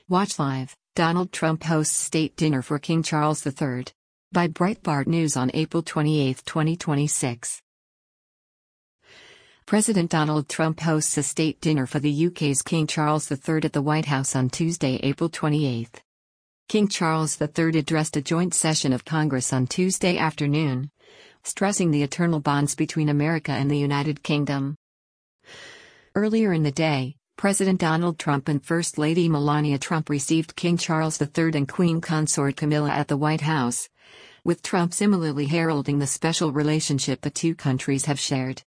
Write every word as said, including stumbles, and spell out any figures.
Watch live. Donald Trump hosts state dinner for King Charles the Third. By Breitbart News on April twenty-eighth, twenty twenty-six. President Donald Trump hosts a state dinner for the U K's King Charles the Third at the White House on Tuesday, April twenty-eighth. King Charles the Third addressed a joint session of Congress on Tuesday afternoon, stressing the eternal bonds between America and the United Kingdom. Earlier in the day, President Donald Trump and First Lady Melania Trump received King Charles the Third and Queen Consort Camilla at the White House, with Trump similarly heralding the special relationship the two countries have shared.